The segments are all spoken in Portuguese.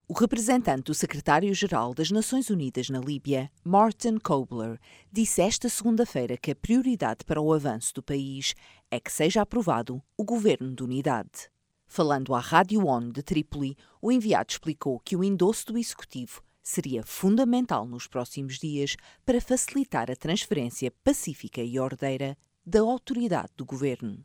O representante do secretário-geral das Nações Unidas na Líbia, Martin Kobler, disse esta segunda-feira que a prioridade para o avanço do país é que seja aprovado o governo de unidade. Falando à Rádio ONU de Trípoli, o enviado explicou que o endosso do executivo seria fundamental nos próximos dias para facilitar a transferência pacífica e ordeira da autoridade do governo.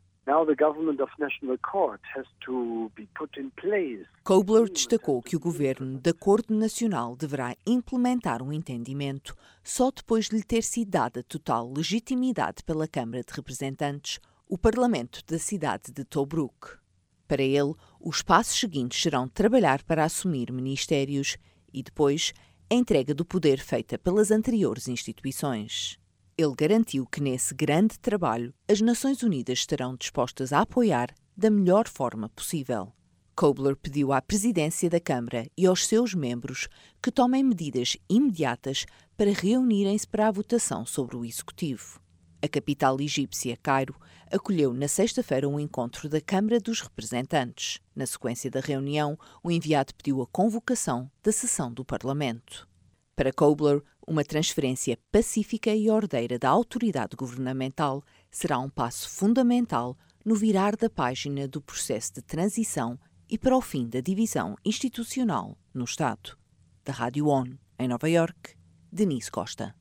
Kobler destacou que o Governo de Acordo Nacional deverá implementar um entendimento só depois de lhe ter sido dada total legitimidade pela Câmara de Representantes, o Parlamento da cidade de Tobruk. Para ele, os passos seguintes serão trabalhar para assumir ministérios e, depois, a entrega do poder feita pelas anteriores instituições. Ele garantiu que nesse grande trabalho as Nações Unidas estarão dispostas a apoiar da melhor forma possível. Kobler pediu à presidência da Câmara e aos seus membros que tomem medidas imediatas para reunirem-se para a votação sobre o Executivo. A capital egípcia, Cairo, acolheu na sexta-feira um encontro da Câmara dos Representantes. Na sequência da reunião, o enviado pediu a convocação da sessão do Parlamento. Para Kobler, uma transferência pacífica e ordeira da autoridade governamental será um passo fundamental no virar da página do processo de transição e para o fim da divisão institucional no Estado. Da Rádio ONU, em Nova Iorque, Denise Costa.